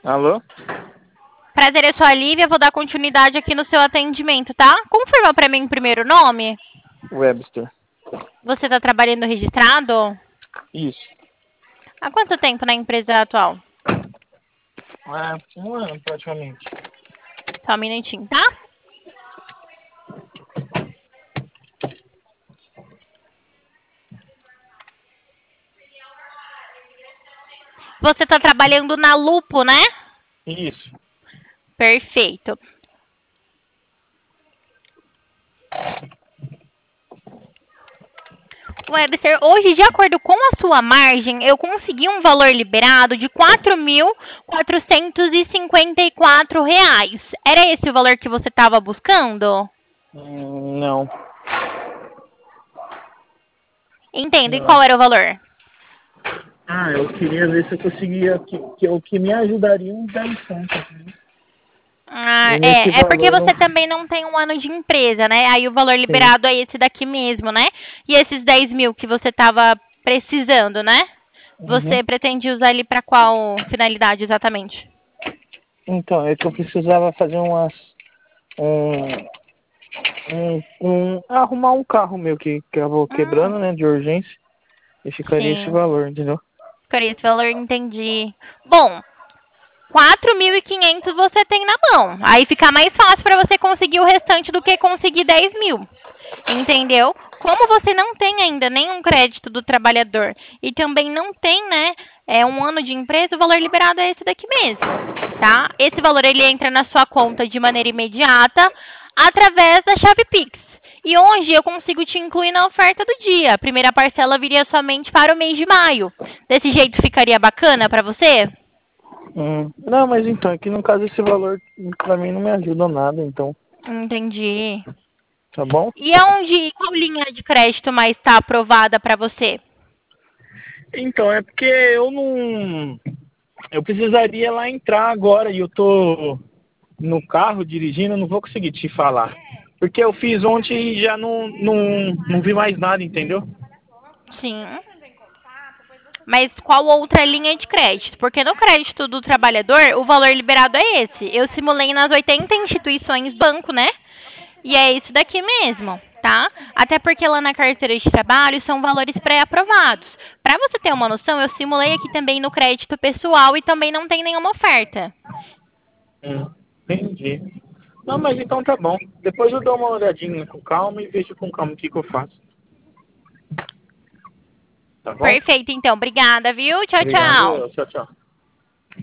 Alô? Prazer, eu sou a Lívia, vou dar continuidade aqui no seu atendimento, tá? Confirma pra mim o primeiro nome. Webster. Você tá trabalhando registrado? Isso. Há quanto tempo na empresa atual? Um ano praticamente. Só um minutinho, tá? Você tá trabalhando na Lupo, né? Isso. Perfeito. Webster, hoje, de acordo com a sua margem, eu consegui um valor liberado de R$ 4.454. Era esse o valor que você estava buscando? Não. Entendo. E Não. qual era o valor? Eu queria ver se eu conseguia o que me ajudaria uns 10 contos. Né? Ah, E nesse é porque valor não. você também não tem um ano de empresa, né? Aí o valor Sim. liberado é esse daqui mesmo, né? E esses 10 mil que você estava precisando, né? Uhum. Você pretende usar ele para qual finalidade exatamente? Então, é que eu precisava fazer arrumar um carro meu que acabou Hum, quebrando, né, de urgência. E ficaria esse sim. valor, entendeu? Por esse valor, entendi. Bom, 4.500 você tem na mão. Aí fica mais fácil para você conseguir o restante do que conseguir 10 mil. Entendeu? Como você não tem ainda nenhum crédito do trabalhador e também não tem, né, um ano de empresa, o valor liberado é esse daqui mesmo, tá? Esse valor ele entra na sua conta de maneira imediata através da chave Pix. E hoje eu consigo te incluir na oferta do dia. A primeira parcela viria somente para o mês de maio. Desse jeito ficaria bacana para você? Não, mas então, aqui no caso esse valor pra mim não me ajuda nada, então, Entendi. tá bom? E aonde, qual linha de crédito mais está aprovada para você? Então, é porque eu não. Eu precisaria lá entrar agora e eu tô no carro dirigindo, eu não vou conseguir te falar. Porque eu fiz ontem e já não vi mais nada, entendeu? Sim. Mas qual outra linha de crédito? Porque no crédito do trabalhador, o valor liberado é esse. Eu simulei nas 80 instituições banco, né? E é isso daqui mesmo, tá? Até porque lá na carteira de trabalho são valores pré-aprovados. Para você ter uma noção, eu simulei aqui também no crédito pessoal e também não tem nenhuma oferta. Entendi. Não, mas então tá bom. Depois eu dou uma olhadinha com calma e vejo com calma o que eu faço. Tá bom? Perfeito, então. Obrigada, viu? Tchau, tchau. Obrigado. Tchau, tchau.